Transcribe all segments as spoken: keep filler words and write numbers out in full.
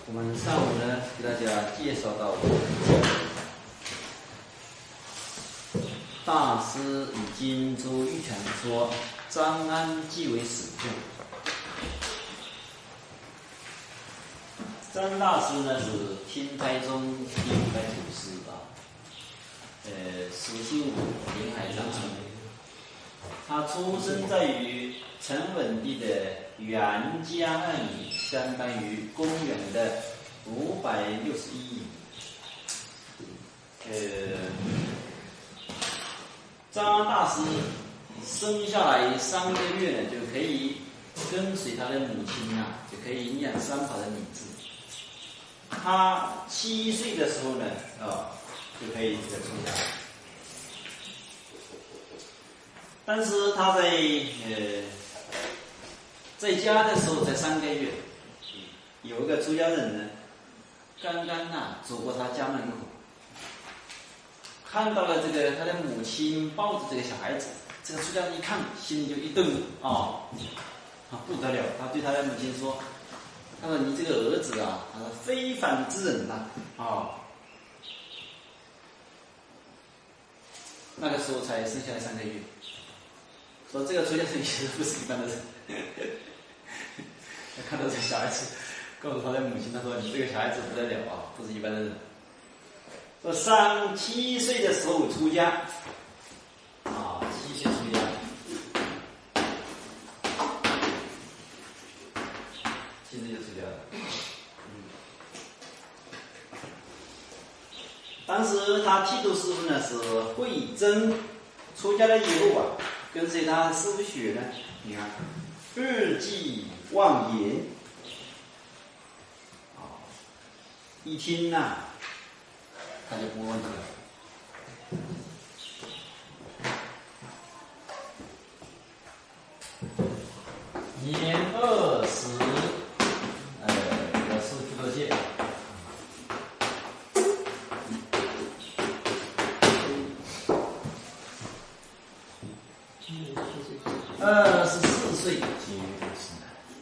我们上午呢给大家介绍到我们大师以经诸玉泉说，张安即为始作。张大师呢是天台宗第五代祖师啊，呃，实姓武，临海张村。他出生在于陈文帝的元嘉二年，相当于公元的五百六十一年。呃，张安大师生下来三个月呢，就可以跟随他的母亲啊，就可以念三法的名字。他七岁的时候呢，啊，就可以这个出家。但是他在呃在家的时候才三个月，有一个出家人呢，刚刚啊走过他家门口，看到了这个他的母亲抱着这个小孩子，这个出家人一看，心里就一动啊，啊不得了！他对他的母亲说：“他说你这个儿子啊，他说非凡之人呐，啊。”那个时候才生下来三个月。说这个出家人其实不是一般的人，他看到这个小孩子，告诉他的母亲，他说：“你这个小孩子不得了啊，不是一般的人。”说上七岁的时候出家，啊，七岁出家，七岁就出家了。嗯，当时他剃度师傅呢是慧真，出家了以后啊。跟随他师傅学呢，你看，日记忘言，啊，一听呐、啊，他就不问题了。年二十，呃，我是朱德谢。二十四岁即为大师。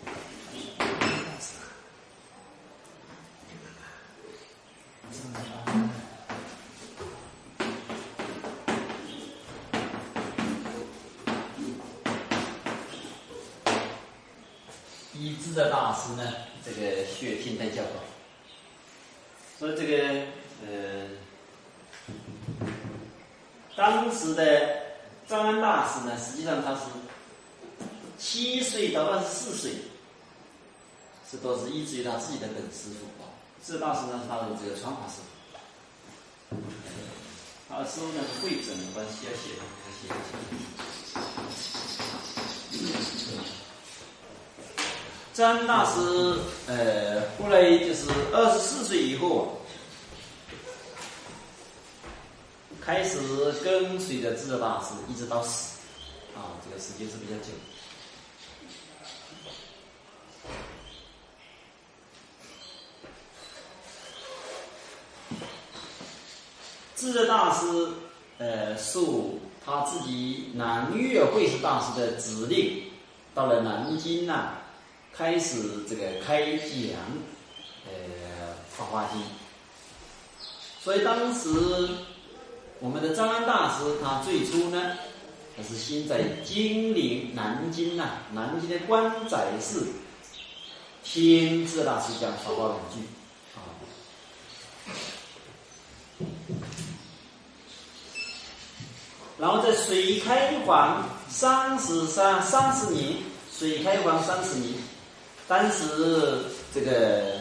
一智的大师呢，这个学天台教导，所以这个呃，当时的张安大师呢，实际上他是七岁到二十四岁，这都是依据他自己的本师傅啊。这大师呢是他的这个传法师傅，他的师傅呢是慧真，我把写写的写写。张大师呃，后来就是二十四岁以后啊，开始跟随着智者大师，一直到死啊，这个时间是比较久。智者大师呃，受他自己南岳慧师大师的指令，到了南京呐、啊，开始这个开讲呃《法华经》。所以当时我们的张安大师他最初呢，他是先在金陵南京呐、啊，南京的官宰寺听智者大师讲《法华两句》啊。然后在水开皇三十三三十年，水开皇三十年，当时这个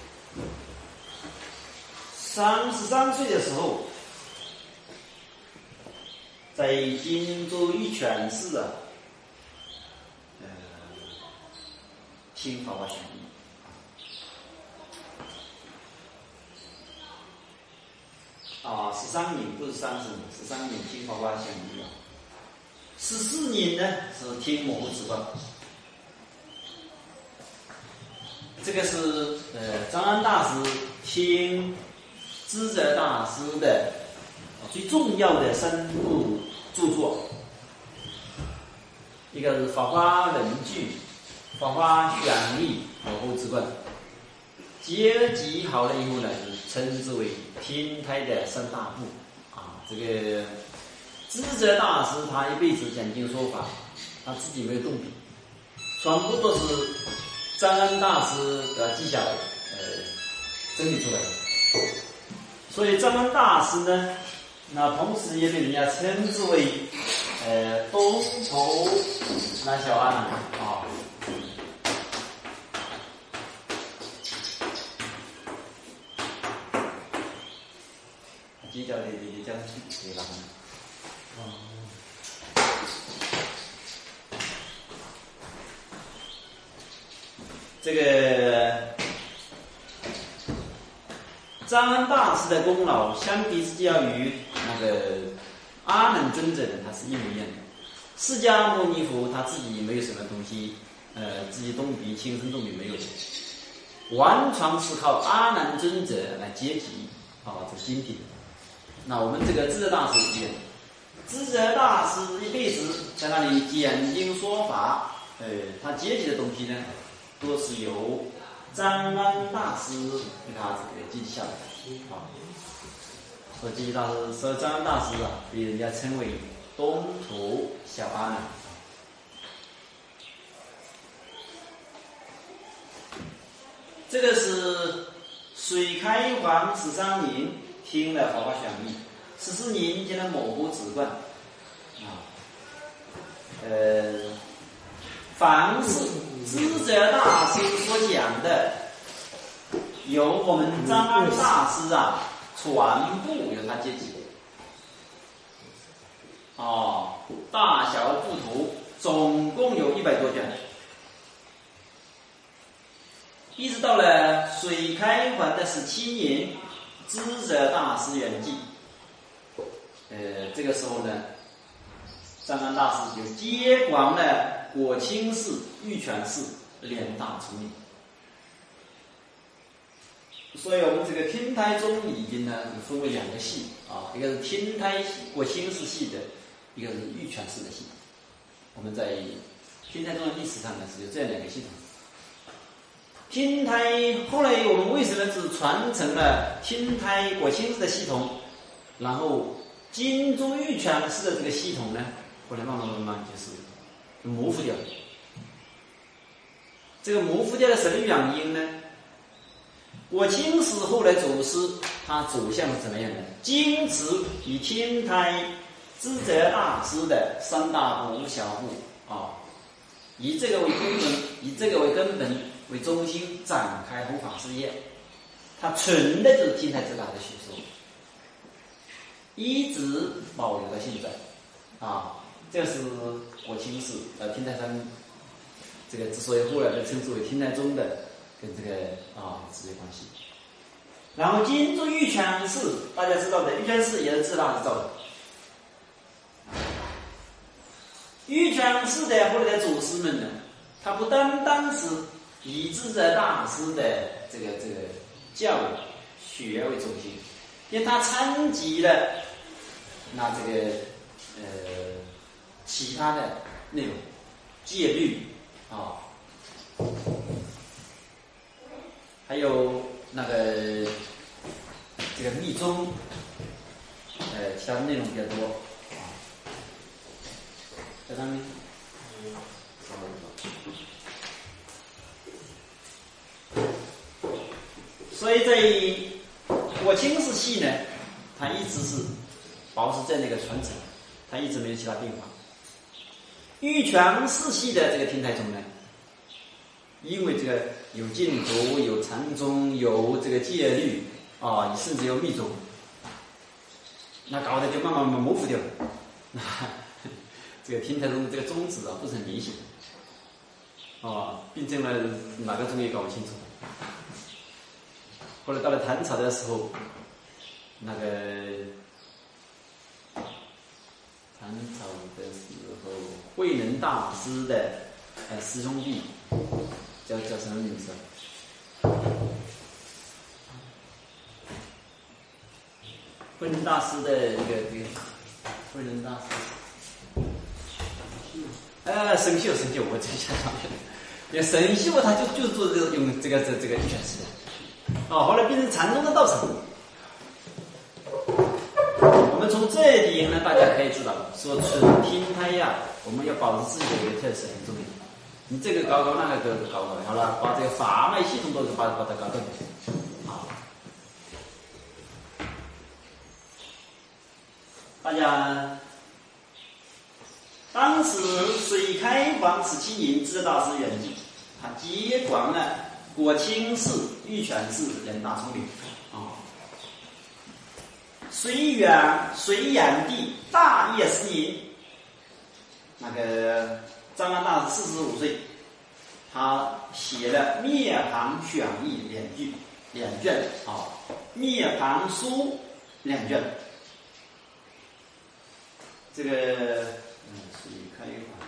三十三岁的时候，在荆州玉泉寺啊，呃，听法华讲义。啊，十三年不是三十年，十三年听法华讲义啊。十四年呢是听模糊止观。这个是呃张安大师听智者大师的最重要的三部著作，一个是《法华论句》、《法华选义》、《模糊止观》。 阶级好了以后呢，就称之为天台的三大部啊。这个智者大师他一辈子讲经说法，他自己没有动笔，全部都是张安大师给他记下来，呃，整理出来的。所以张安大师呢，那同时也被人家称之为呃东头南小安啊。比较的比较对吧？哦。这个张安大师的功劳，相比之下于那个阿难尊者呢，他是一模一样的。释迦牟尼佛他自己没有什么东西，呃，自己动笔亲身动笔没有，完全是靠阿难尊者来接集啊这经典。那我们这个智者大师一样，智者大师一辈子在那里讲经说法，呃，他接集的东西呢，都是由张安大师给他这个记下来的啊。所以记大师，所以张安大师啊，被人家称为东土小阿难。这个是水开皇十三年听了《法华响义》，十四年见了某国止观啊。呃，凡是智者大师所讲的，由我们张安大师啊，全部由他接集。哦，大小部图总共有一百多卷，一直到了水开皇的十七年，智者大师圆寂。呃，这个时候呢，张安大师就接管了果清寺、玉泉寺两大处理。所以我们这个天台宗已经呢分为两个系啊，一个是天台果清寺系的，一个是玉泉寺的系统。我们在天台宗的历史上呢是有这样两个系统。天台后来我们为什么只传承了天台果清寺的系统，然后金珠玉泉寺的这个系统呢，后来慢慢慢慢就是模糊掉了。这个模糊掉的什么原因呢？果清寺后来祖师他走向是怎么样的？坚持以天台智者大师的三大部、五小部啊，以这个为根本，以这个为根本为中心展开弘法事业。他纯的就是天台之大的学说，一直保留到现在啊。这是果清寺呃天台山这个之所以后来被称之为天台宗的跟这个啊直接关系。然后金珠玉泉寺，大家知道的，玉泉寺也是智大师造的。玉泉寺的后来的祖师们呢，他不单单是以智者大师的这个这个教育学为中心，因为他参集了那这个呃其他的内容，戒律啊，还有那个这个密宗，呃，其他的内容比较多啊，在上面。所以在果清寺系呢，它一直是保持这样的一个传承，它一直没有其他变化。玉泉寺系的这个天台宗呢，因为这个有净土、有禅宗、有这个戒律啊，甚至有密宗，那搞得就慢慢慢模糊掉了。那这个天台宗的这个宗旨啊，不是很明显啊，并且呢，哪个宗也搞不清楚。后来到了唐朝的时候，那个唐朝的时候，慧能大师的呃师兄弟叫叫什么名字？慧能大师的一个这个慧能大师，呃，神秀神秀，我最想到的，因为神秀他就就做这个用这个这这个玉泉寺的。 哦，后来变成禅宗的道场。我们从这一点呢，大家可以知道，说纯听胎呀，我们要保持自己的一个特色很重要。你这个搞搞那个搞搞，好了，把这个法脉系统都把把它搞定。啊，大家。当时水开王慈清营智大师圆寂，他接管了国清寺、玉泉寺人大聪明啊。隋元隋炀帝大业十年，那个张安大师四十五岁，他写了《涅槃选义》两句两卷啊，《涅槃书》两卷，这个。嗯，所以开法。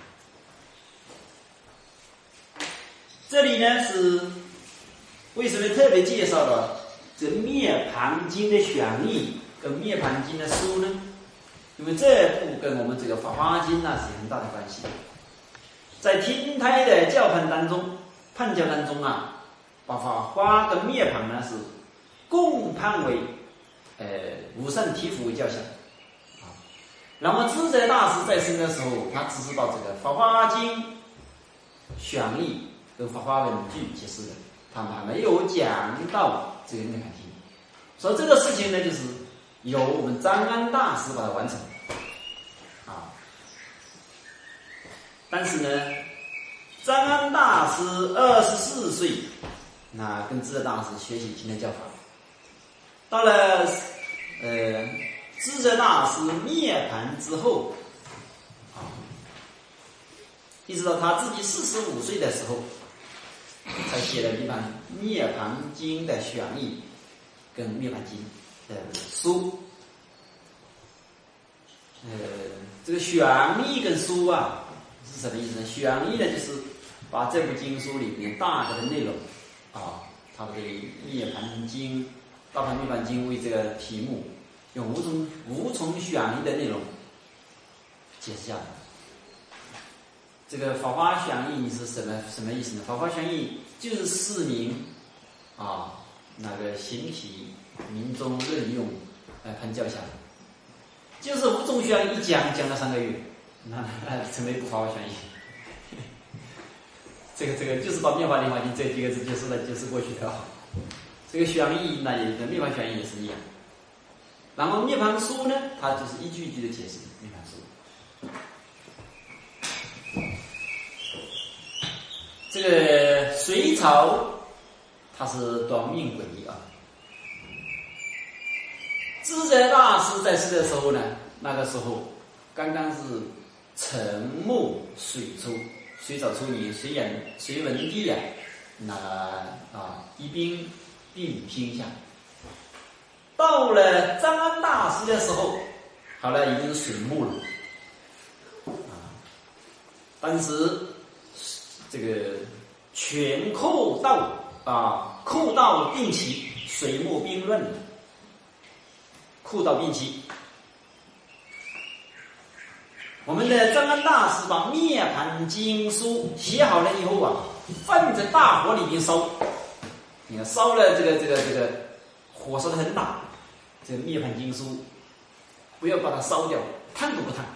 这里呢是为什么特别介绍了这《涅槃经》的选义跟《涅槃经》的书呢？因为这部跟我们这个《法华经》呢是有很大的关系。在听胎的教判当中，判教当中啊，把法华跟涅槃呢是共判为呃无上提佛为教相。那么智者大师在生的时候，他只是把这个《法华经》选义跟《法华文句》解释的，他们还没有讲到这个涅槃经。所以这个事情呢，就是由我们张安大师把它完成。啊，但是呢，张安大师二十四岁，那跟智者大师学习今天教法，到了呃。智者大师涅槃之后，啊，一直到他自己四十五岁的时候，才写了一本《涅槃经》的选义跟《涅槃经》的书。呃，这个选义跟书啊是什么意思呢？选义呢，就是把这部经书里面大概的内容啊，它的《涅槃经》《大梵涅槃经》为这个题目。用无从无从选义的内容解释下来。这个法华选义是什么什么意思呢？法华选义就是释明啊那个形体民众任用来判教下，就是无从选义一讲讲了三个月，那成为不法华选义。这个这个就是把《妙法莲华经》这几个字解释了解释过去的。这个选义那也跟《妙法选义》也是一样。然后涅槃书呢，它就是一句一句的解释涅槃书。这个隋朝它是短命诡异啊。智者大师在世的时候呢，那个时候刚刚是沉木水出，水草初年，隋炀隋文帝啊，那啊一兵地理天下。到了张安大师的时候，好了，已经水没了啊。当时这个全寇道啊，寇道并齐，水没兵乱，寇道并齐。我们的张安大师把《涅槃经书》写好了以后啊，放在大火里面烧。你看，烧了这个这个这个火烧得很大。这个《涅槃经书》，不要把它烧掉，烫都不烫，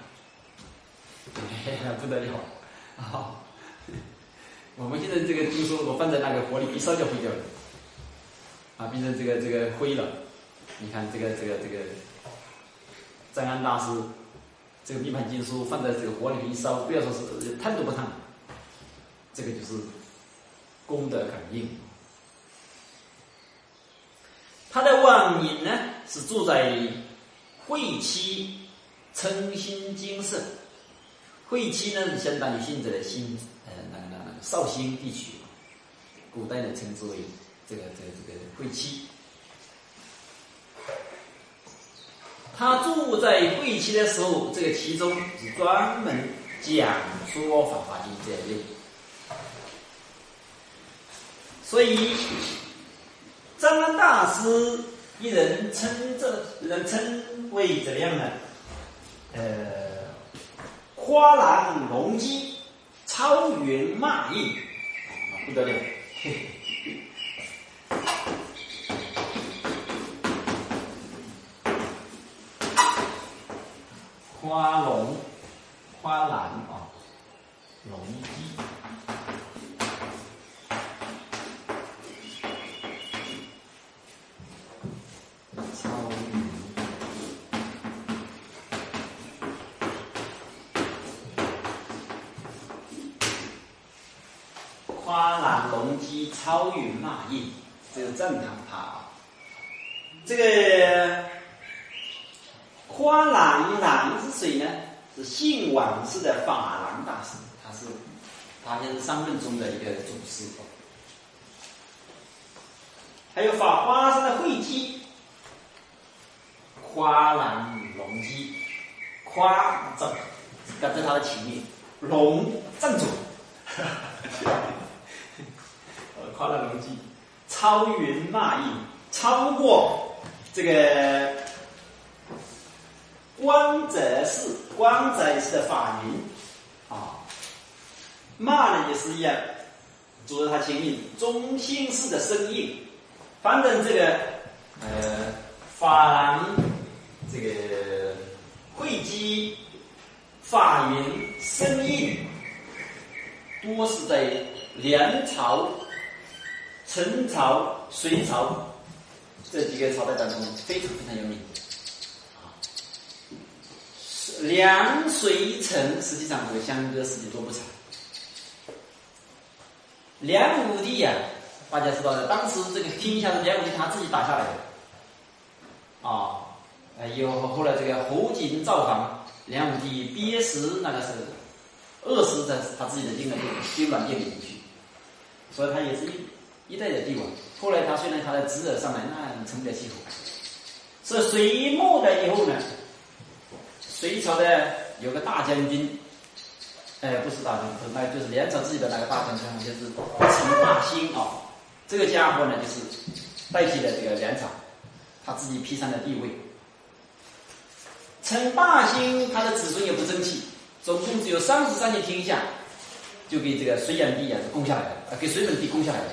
不得了啊！我们现在这个经书，我放在那个火里一烧就灰掉了，啊，变成这个这个灰了。你看这个这个这个张安大师，这个《涅槃经书》放在这个火里面一烧，不要说是烫都不烫，这个就是功德感应。他的晚年呢是住在会期称心精舍，会期呢是相当于现在的新呃那个那个绍兴地区，古代呢称之为这个这个这个会期。他住在会期的时候，这个其中是专门讲说《法华经》这一类，所以张安大师一人称这人称为怎样呢？呃，花囊龙基，超云骂印，不得了。 夸龙、夸兰啊，龙基。超云，夸兰龙基，超云骂印，这个正堂趴啊。这个夸兰兰是谁呢？是姓王氏的法兰大师，他是他也是商论中的一个祖师。还有法华山的慧基，夸兰龙基，夸正，跟着他的起名，龙正主，夸兰龙基，超云骂印，超过这个光泽寺，光泽寺的法云啊，骂呢也是一样，主着他前面中心寺的声印。反正这个呃法兰这个慧基、法云、声印，多是在梁朝、陈朝、隋朝这几个朝代当中非常非常有名。梁、隋、陈实际上这个相隔时间都不长。梁武帝呀、啊。大家知道的，当时这个天下是梁武帝他自己打下来的，啊，呃，有后来这个侯景造访，梁武帝憋死那个是饿死在他自己的金銮殿、金銮殿里面去，所以他也是一一代的帝王。后来他虽然他的侄儿上来，那成不了气候。是隋末的以后呢，隋朝的有个大将军，哎，不是大将军，那就是梁朝自己的那个大将军，就是陈大兴啊。这个家伙呢，就是代替了这个梁朝，他自己披上了帝位。陈大兴他的子孙也不争气，总共只有三十三年天下，就给这个隋炀帝啊攻下来了，啊，给隋文帝攻下来了。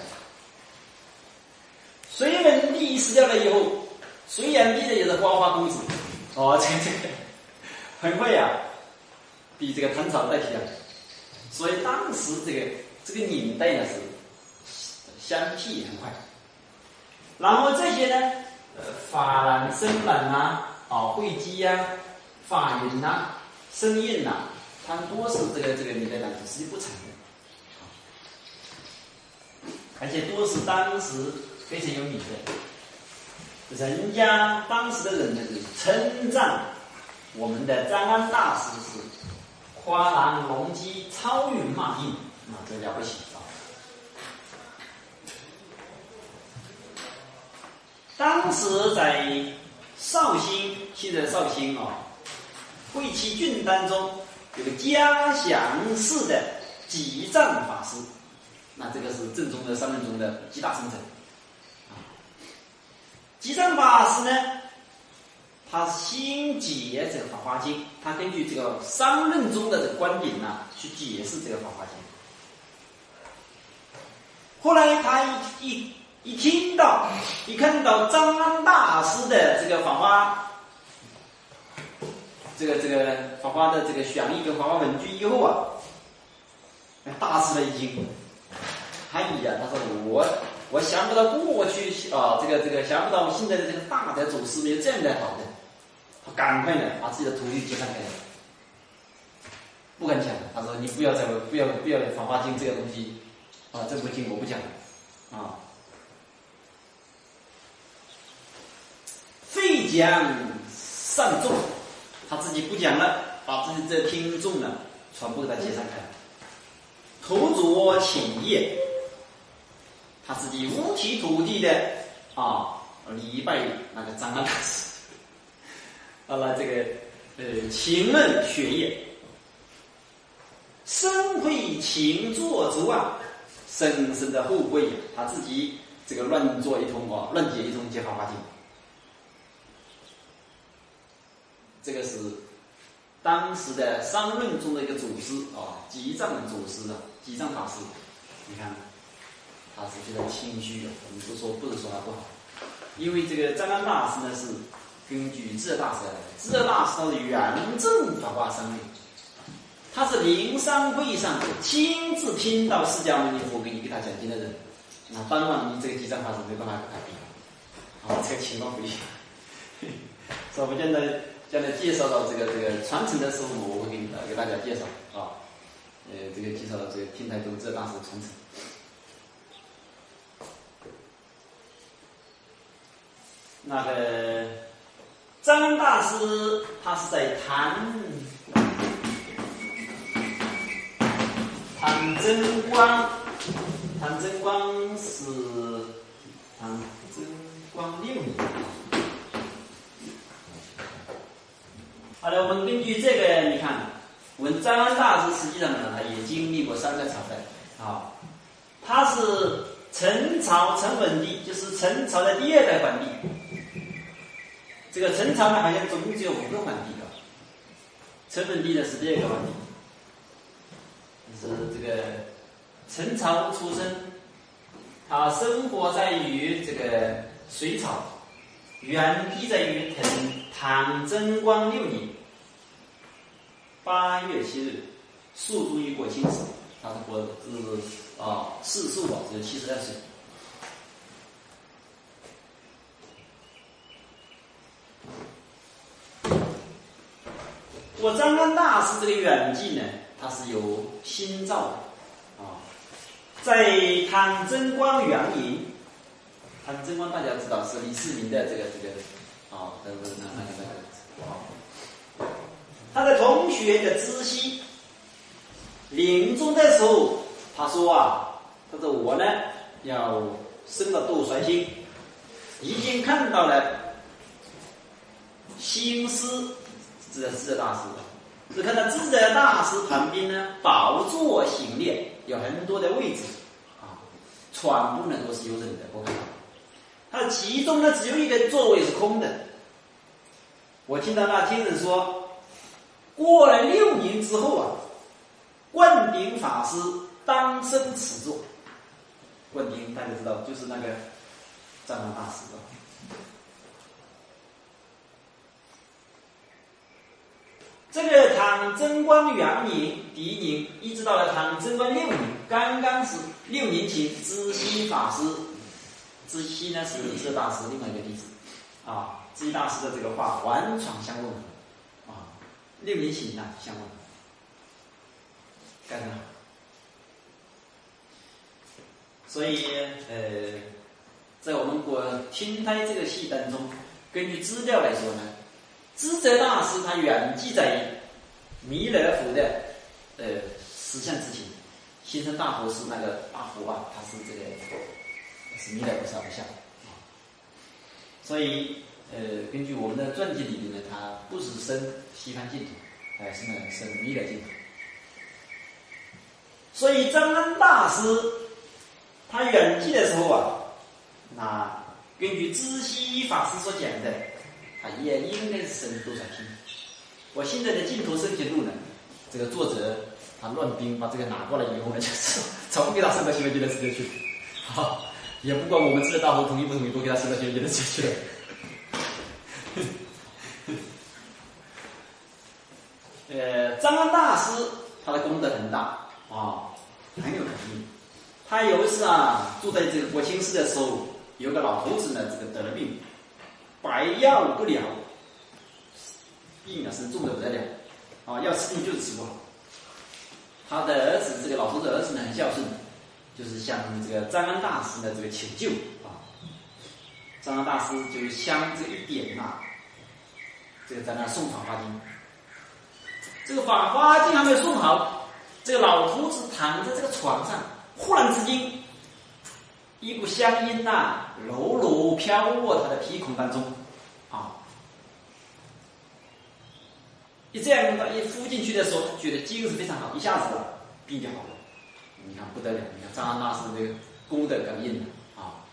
隋文帝死掉了以后，隋炀帝的也是花花公子，哦，这这个很快呀、啊，比这个唐朝代替了。所以当时这个这个年代呢是。相替很快，然后这些呢，呃，法兰、声兰呐，啊，慧基呀、啊、法云呐、啊、声印呐，它们多是这个这个年代当中时间不长的，而且多是当时非常有名的，人家当时的人呢是称赞我们的张安大师是夸兰龙基，超云骂印，啊，这了不起。当时在绍兴，现在绍兴啊，会稽郡当中有个嘉祥寺的济藏法师，那这个是正宗的三论中的集大成者。济藏法师呢，他新解这个《法华经》，他根据这个三论中的这个观点呢，去解释这个《法华经》。后来他一一。一听到，一看到张安大师的这个法华，这个这个法华的这个选义跟法华文句以后啊，大吃了一惊。哎呀，他说我我想不到过去啊，这个这个想不到现在的这个大的祖师没有这样的好的，他赶快呢把自己的徒弟接上来了，不敢讲。他说你不要再不要不要法华经这个东西啊，这部经我不讲了啊。废讲上众，他自己不讲了，把自己的听众呢全部给他接上开，投着请业，他自己五体投地的啊礼拜那个张安大师，到了这个呃勤问学业，身会勤做足啊，深深的后悔，他自己这个乱做一通啊，乱解一通解法华经。这个是当时的商论中的一个祖师啊，济藏的祖师啊，济藏法师。你看，他是非常谦虚的，我们不说不是说他不好，因为这个张安大师呢是根据智者大师来的，智者大师他是圆正法化生的，他是灵山会上亲自听到释迦牟尼佛给你给他讲经的人，那当然你这个基藏法是没办法改变。好，这个情况不一样。所以我将来将来介绍到这个这个传承的时候，我会给你给大家介绍啊，呃，这个介绍到这个天台宗智者大师的传承。那个张安大师他是在唐唐贞观，唐贞观是唐贞观六年。好的，我们根据这个，你看，我们张安大师实际上呢，他也经历过三个朝代啊，他是陈朝陈文帝，就是陈朝的第二代皇帝。这个陈朝呢，好像总共只有五个皇帝啊。陈文帝呢是第二个皇帝，就是这个陈朝出生，他生活在于这个隋朝，原地在于唐唐贞观六年八月七日，宿住于国清寺，他是国是啊世寿啊，只有七十二岁。我张安大师这个远近呢，它是有心照的啊，在唐贞观元年，唐贞观大家知道是李世民的这个这个啊，那个那那个那个啊，他的同学的知悉临终的时候，他说啊，他说我呢要生了斗衰星，已经看到了星司。智者智者大师，只看到智者大师旁边呢，宝座行列有很多的位置啊，全部呢都是有人的。我看到，它其中呢只有一个座位是空的。我听到那听人说，过了六年之后啊，灌顶法师当生此座。灌顶大家知道，就是那个藏王大师啊。这个唐贞观元年第一年，一直到了唐贞观六年，刚刚是六年前，知悉法师，知悉呢是智者大师另外一个弟子，啊，知悉大师的这个话完全相吻合，啊，六年前呢相吻合，刚刚好。所以呃，在我们国天台这个系当中，根据资料来说呢。智者大师他远记在弥勒佛的呃实相之前，心生大佛是那个大佛啊，他是这个是弥勒菩萨的像啊，所以呃根据我们的传记里面呢，他不是生西方净土，还是呢生弥勒净土。所以张安大师他远记的时候啊，那根据知悉法师所讲的。他也应该是生斗衰星。我现在的净土圣贤录呢，这个作者他乱编，把这个拿过来以后呢，就是早不给他升到西方极乐世界去，好，也不管我们智者大佛同意不同意，都给他升到西方极乐世界去了。呃，张安大师他的功德很大啊，很有肯定。他有一次啊，住在这个国清寺的时候，有个老头子呢，这个得了病。百药不了，病啊是重的不得了，啊，要吃病就是吃不好。他的儿子，这个老头子儿子呢很孝顺，就是向这个张安大师呢这个求救啊。张安大师就将这一点呐、啊，这个在那诵法华经。这个法华经还没有诵好，这个老头子躺在这个床上，忽然之间。一股香烟呐、啊，柔柔飘过他的鼻孔当中，啊，一这样一敷进去的时候，他觉得精神非常好，一下子啊，病就好了。你看不得了，你看张安大师这个功德感应了啊。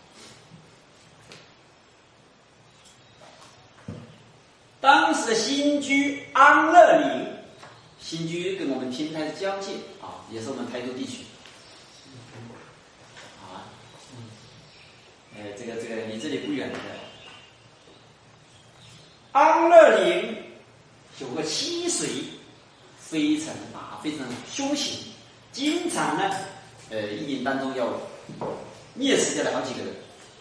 当时的新居安乐岭，新居跟我们天台的交界啊，也是我们台州地区。呃，这个这个离这里不远的， 安乐岭有个七水，非常大，非常凶险，经常呢，呃，一年当中要灭死掉了好几个人。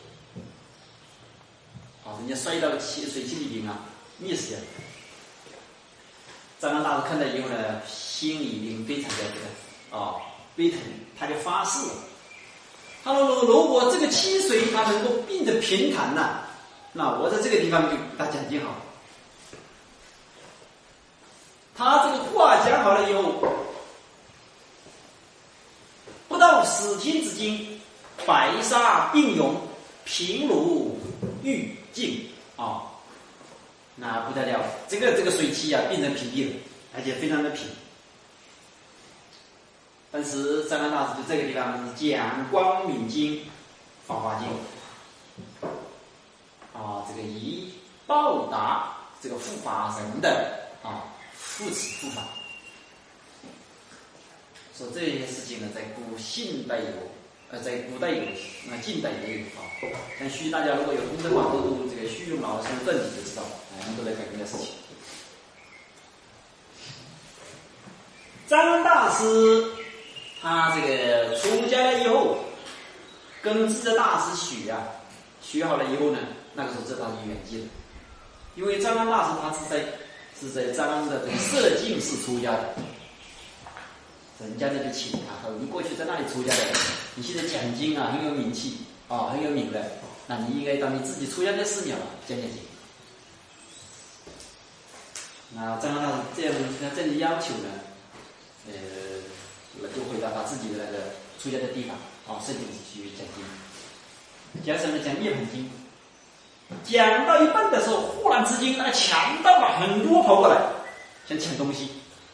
啊，人家摔到七水七里边啊，灭死掉了。张安大师看到以后呢，心里面非常的这个啊悲疼，他就发誓了。他说：“如果这个七水它能够变得平坦呐、啊，那我在这个地方就给他讲经好。”他这个话讲好了以后，不到十天之间，白沙并涌，平如玉镜啊，那不得了，这个这个水汽啊变成平地了，而且非常的平。但是张安大师在这个地方是讲光明经、法华经啊，这个以报答这个护法神的啊护持护法。说这些事情呢，在古现代有，呃，在古代有，那近代也有啊。像虚大家如果有通真法都读这个虚用老师的证，你就知道，哎，我们都在讲这个事情。张大师他这个出家了以后，跟智者大师学啊，学好了以后呢，那个时候这他是圆寂了，因为张安大师他是在是在张安的这个摄净寺出家的。人家那就请他，他说你过去在那里出家的，你现在讲经啊很有名气啊，很有名的，那你应该到你自己出家的寺庙讲讲经。那张安大师这样他这样的要求呢，呃，就回到他自己的那个出家的地方啊，摄净寺去讲经，讲什么？讲涅槃经。讲到一半的时候，忽然之间那个强盗啊很多跑过来，想抢东西。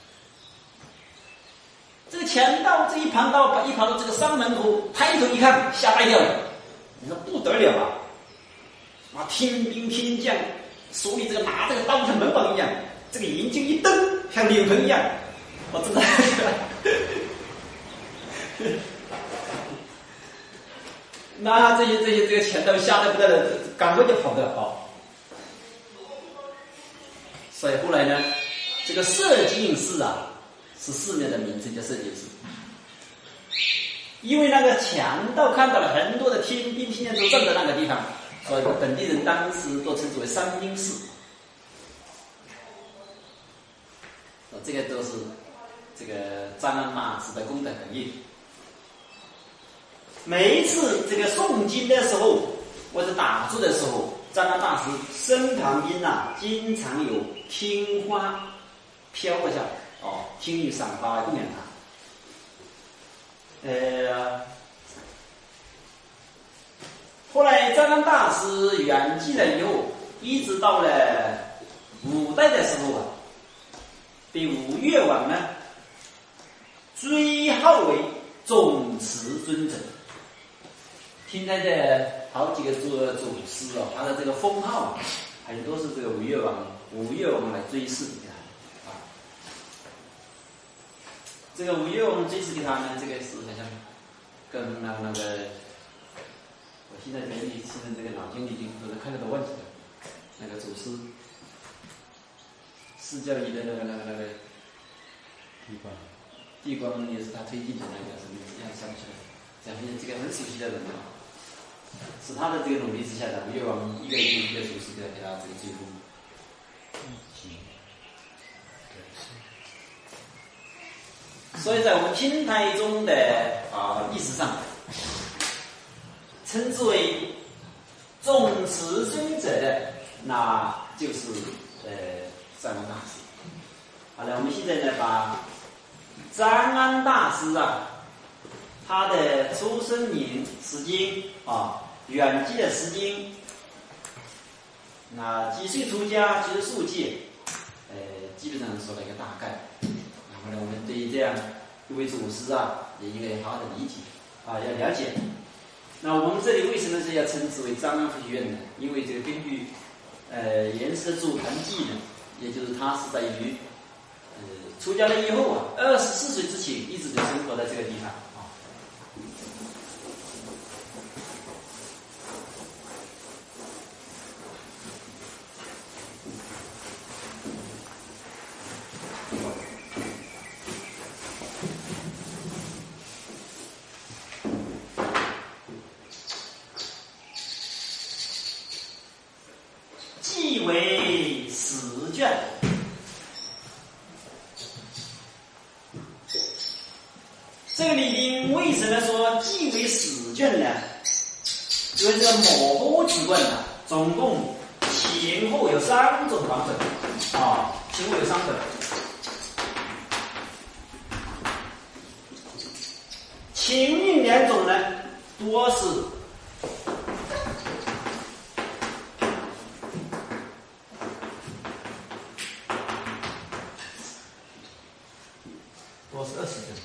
这个强盗这一跑到一跑到这个山门口，抬头一看，吓呆掉了。你说不得了啊！啊，天兵天将，手里这个拿这个刀像门棒一样，这个眼睛一瞪，像脸盆一样。我真的，那这些这些这个强盗吓得不得了，赶快就跑得好。所以后来呢，这个摄净寺啊。是寺庙的名字叫摄净寺，因为那个强盗看到了很多的天兵天将都站在那个地方，所以本地人当时都称之为三兵士。这个都是这个张安大师的功德很业。每一次这个诵经的时候或者打坐的时候，张安大师身旁边啊，经常有天花飘过下来。哦，天女赏花供养他。呃，后来张安大师圆寂了以后，一直到了五代的时候啊，被吴越王呢追号为总持尊者。听他的好几个祖祖师啊，他的这个封号啊，很多是这个吴越王吴越王来追谥给他。这个吴越王追谥给他呢，这个是好像跟那那个，我现在这里现在这个脑筋里已经都是看得都忘记了，那个祖师释教仪的那个那个那个地光，地光也是他推进的那个什么名字，让想不起来，讲这个很熟悉的人啊，是他的这个努力之下的，吴越王一个一个一个祖师给他给他这个追封。所以在我们天台宗的啊历史上，称之为总持尊者的，那就是呃张安大师。好了，我们现在呢把张安大师啊，他的出生年、时间啊、圆寂的时间，那几岁出家、几岁受戒，呃，基本上说了一个大概。然后呢，我们对于这样一位祖师啊，也应该好好的理解啊，要了解。那我们这里为什么是要称之为张安佛学院呢？因为这个根据呃严师的祖坛记呢，也就是他是在于呃出家了以后啊，二十四岁之前一直都生活在这个地方啊。 即为十卷。这个里边为什么说即为十卷呢？因为这个模糊直棍呢，总共前后有三种版本啊，前后有三本。前面两种呢，多是多是二十卷。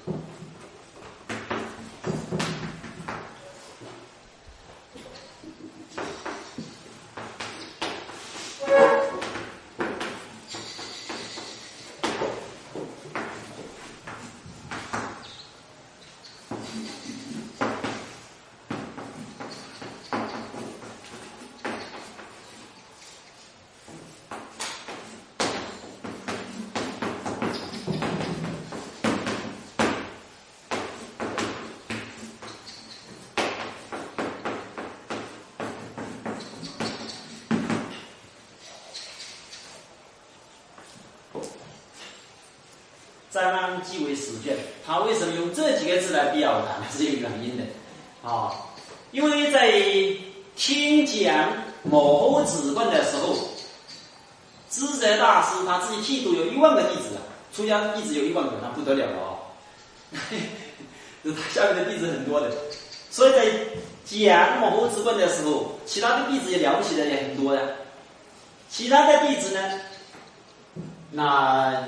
张安即为十卷，他为什么用这几个字来表达呢？是有原因的啊，因为在听讲模糊直观的时候，智者大师他自己剃度有一万个弟子啊，出家弟子有一万个，那不得了了啊、哦！他下面的弟子很多的，所以在讲模糊直观的时候，其他的弟子也了不起的也很多的。其他的弟子呢，那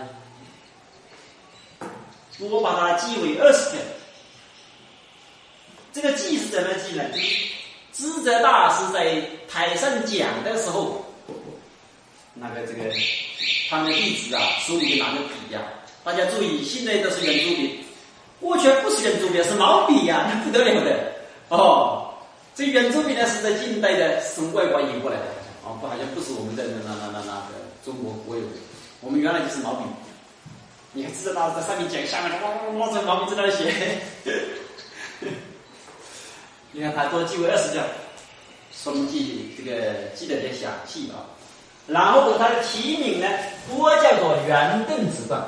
我把它记为二十卷。这个记是怎么记呢？智者大师在台上讲的时候，那个这个他们的弟子啊，手里拿着笔呀、啊。大家注意，现在都是圆珠笔，过去不是圆珠笔，是毛笔呀、啊，那不得了的哦。这圆珠笔呢是在近代的从外国引过来的，哦，不好像不是我们的那那那那个中国国有的，我们原来就是毛笔。你看智者大师在上面讲，下面哇哇哇，这毛笔在那里写。你看他多记为二十卷，说明记这个记得点详细啊。然后他的题名呢，多叫做圆顿直观。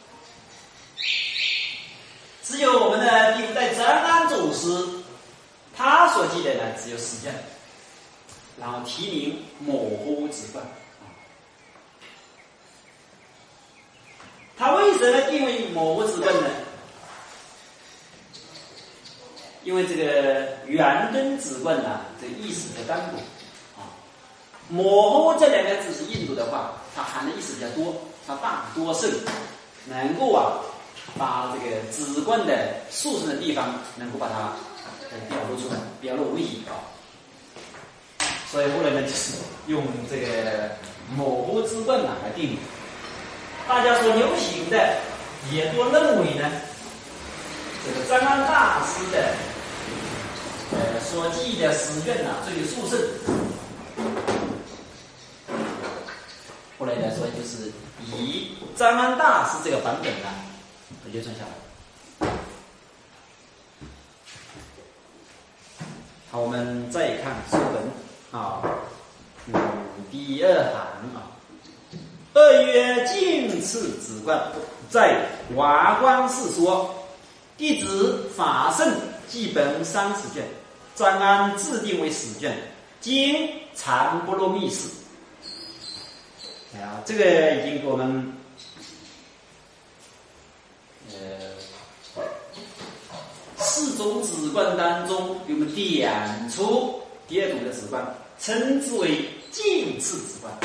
只有我们的第五代张安祖师，他所记的呢只有十卷，然后题名模糊直观。他为什么定为模糊直观呢？因为这个圆顿直观呢，这个意思比较单薄啊。模糊这两个字是印度的话，它含的意思比较多，它大多胜，能够啊把这个直观的殊胜的地方能够把它表露出来，表露为意啊。所以后来呢，就是用这个模糊直观呢来定义。大家所流行的也多认为呢，这个张安大师的呃所记的十卷呐、啊，最有殊胜。后来呢，所以就是以张安大师这个版本呢流传下来。好，我们再看书本啊，嗯，第二行啊。二曰净次直观，在华光世说，弟子法圣记本三十卷，张安自定为十卷，经常波罗蜜释。哎呀，这个已经给我们呃四种直观当中，给我们点出第二种的直观，称之为净次直观。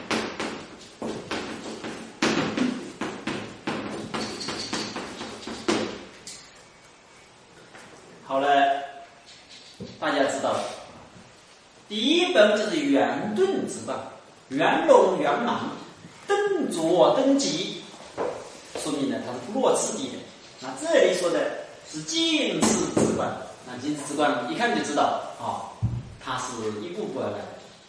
好了，大家知道了，第一本就是圆顿直观，圆融圆满，顿着顿急，说明呢它是不落次第的。那这里说的是净次直观，那净次直观一看就知道啊、哦，它是一步步而来的。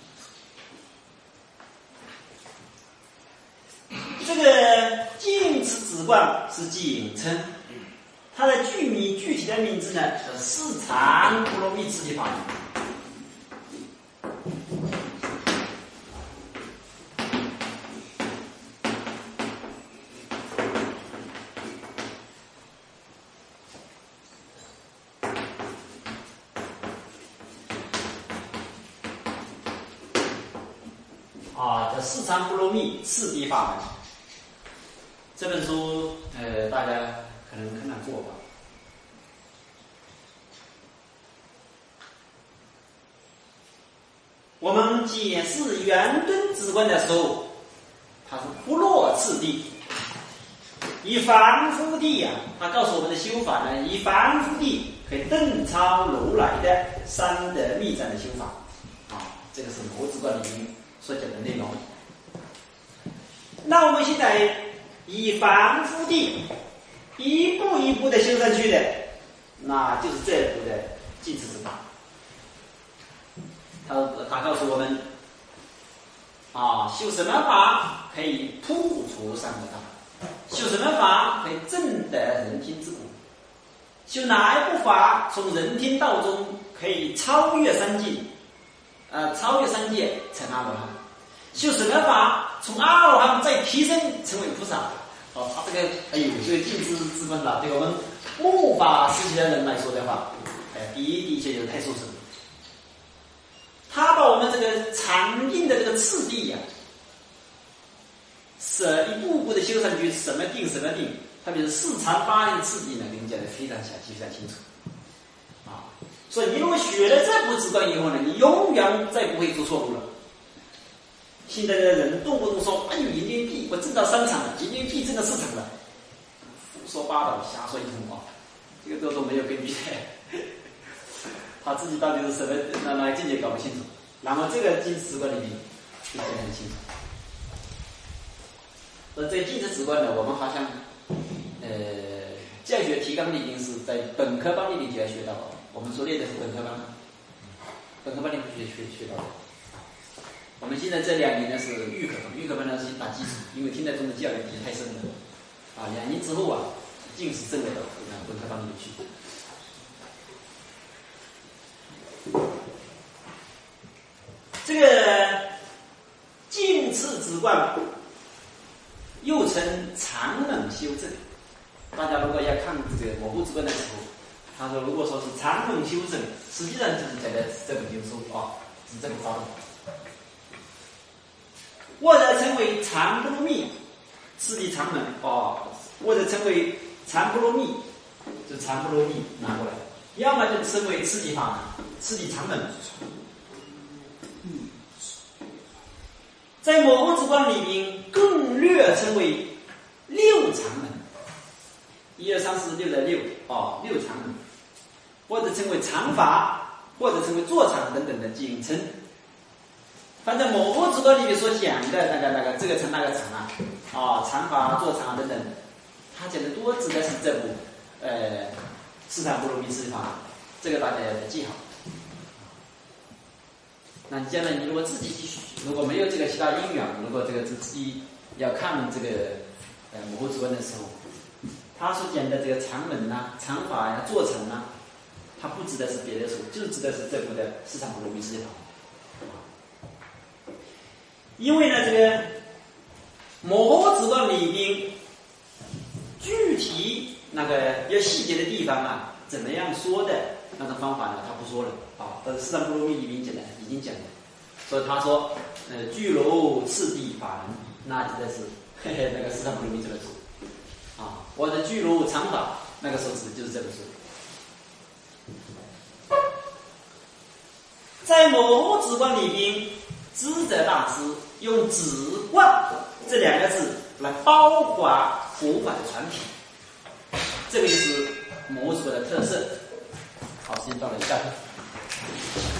这个净次直观是简称。它的具名具体的名字呢是四禅波罗蜜次第法门。 啊，叫《四禅波罗蜜次第法门》。这本书，呃，大家可能看到过吧？我们解释圆顿止观的时候，它是不落次第，以凡夫地呀、啊，它告诉我们的修法呢，以凡夫地可以顿超如来的三德密赞的修法，啊，这个是摩止观里面所讲的内容。那我们现在以凡夫地一步一步的修上去的，那就是这部的净持之法。他他告诉我们，啊，修什么法可以破除三恶道，修什么法可以证得人天之果，修哪一部法从人天道中可以超越三界，呃，超越三界成阿罗汉，修什么法从阿罗汉再提升成为菩萨。哦，他这个哎呦，这个净持之分了，对我们末法时期的人来说的话，哎，的的确确太殊胜了。他把我们这个禅定的这个次第呀、啊，是一步步的修上去，什么定什么定，特别是四禅八定次第呢，给你讲的非常详细、非常清楚。啊，所以你如果学了这部止观以后呢，你永远再不会做错误了。现在的人动不动说：“哎呦，眼睛闭，我挣到三场了，眼睛闭挣到四场了。”胡说八道，瞎说一通啊！这个都都没有根据的。他自己到底是什么那那境界搞不清楚，然后这个净持止观里面就讲得很清楚。所以这净持止观呢，我们好像呃教学提纲里面是在本科班里面就要学到的。我们所练的是本科班，本科班里面学学学到的。我们现在这两年呢是预科班，预科班呢是打基础，因为听得中的教育底太深了，啊，两年之后啊，尽是正的到本科班里面去。这个净持止观又称常冷修正。大家如果要看这个模糊止观的时候，他说如果说是常冷修正，实际上就是讲的这本经书啊，是这个道理。或者称为禅波罗蜜次第常冷啊，或者称为禅波罗蜜，就禅波罗蜜拿过来，要么就称为次第法门、次第常冷。在模糊止观里面更略称为六常门，一二三四六的六啊，六常门，或者称为常法，或者称为坐常等等的简称。反正模糊止观里面所讲的那个那个这个常那个常啊，啊常法、坐常等等，他讲的多指的是这部呃四禅波罗蜜次第法，这个大家要记好。那你将来你如果自己去，如果没有这个其他因缘，如果这个自己要看这个呃模糊止观的时候，他所讲的这个常门呐、常法呀、坐常呐，他不指的是别的书，就指的是这部的四禅波罗蜜次第法。因为呢，这个模糊止观里边具体那个要细节的地方啊，怎么样说的那种方法呢，他不说了啊。但是四禅波罗蜜里面讲的已经讲了，所以他说，呃，具如次第法门，那指的是嘿嘿那个四禅波罗蜜这本书啊，或者具如常法，那个时候指的就是这本书。在模糊止观里边，智者大师用止观这两个字来包括佛法的传体，这个就是模糊止观的特色。好，时间到了，下课。